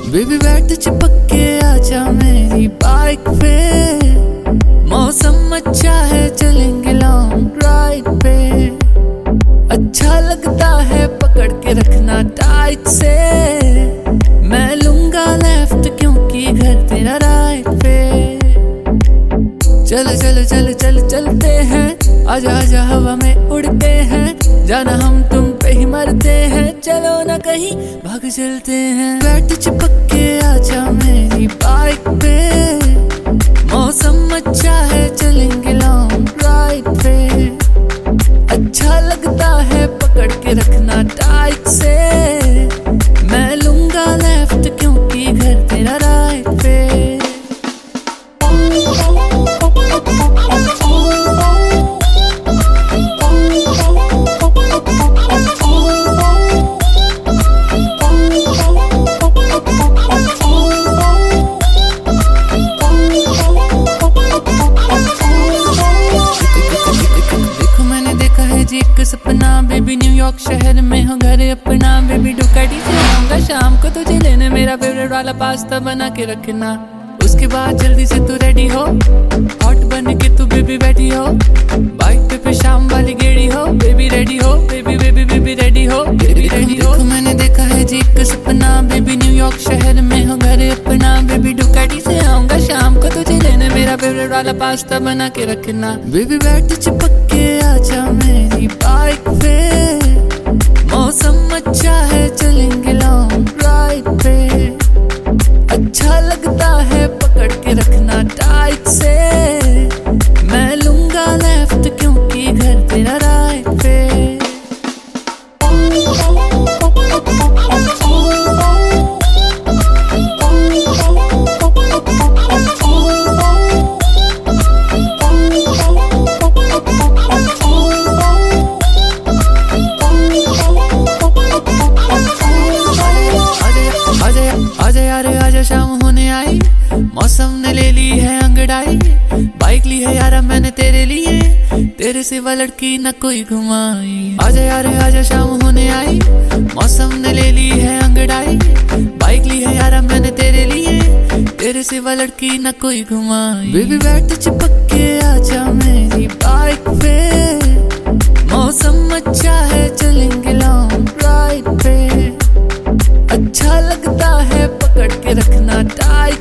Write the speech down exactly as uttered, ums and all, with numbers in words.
Baby बैठ चिपक के आजा मेरी बाइक पे, मौसम अच्छा है चलेंगे लॉन्ग ड्राइव पे। अच्छा लगता है पकड़ के रखना टाइट से, मैं लूंगा लेफ्ट क्योंकि घर तेरा राइट पे। चल चल चल चल चलते हैं, आजा आजा हवा में उड़ते हैं, जाना हम तुम पे ही मरते हैं, चलो ना कहीं भाग चलते हैं। बैठ चिपक के आजा मेरी बाइक पे, मौसम अच्छा है चलेंगे लॉन्ग ड्राइव पे। अच्छा लगता है पकड़ के रखना टाइट से, मैं लूंगा लेफ्ट क्योंकि घर तेरा राइट पे। एक सपना बेबी न्यूयॉर्क शहर में हो घर अपना, बेबी डुकाटी से आऊंगा शाम को तुझे लेने, मेरा फेवरेट वाला पास्ता बना के रखना। उसके बाद जल्दी से तू रेडी हो, हॉट बन के तू बेबी बैठी हो, बाइक पे पे शाम वाली गेड़ी हो, बेबी रेडी हो, बेबी बेबी बेबी रेडी हो, बेबी रेडी हो। मैंने देखा है जी एक सपना बेबी न्यूयॉर्क शहर में हो घर अपना, बेबी डुकाटी से आऊंगा शाम को तुझे लेने, मेरा फेवरेट वाला पास्ता बना के रखना। बेबी बैठ चिपक के आजा मेरी बाइक पे, मौसम अच्छा है चलेंगे लॉन्ग ड्राइव पे। अच्छा लगता है पकड़ के रखना टाइट से, मैं लूंगा लेफ्ट क्योंकि घर तेरा राइट पे। आजा यार आजा शाम होने आई, मौसम ने ले ली है अंगड़ाई, बाइक ली है यारा मैंने तेरे लिए, तेरे सिवा लड़की न कोई घुमाई। आजा यार आजा शाम होने आई, मौसम ने ले ली है अंगड़ाई, बाइक ली है यारा मैंने तेरे लिए, तेरे सिवा लड़की न कोई घुमाई। बेबी बैठ चिपक के आजा मेरी बाइक पे, मौसम अच्छा है चलेंगे लॉन्ग ड्राइव पे। अच्छा लगता है पकड़ के रखना टाइट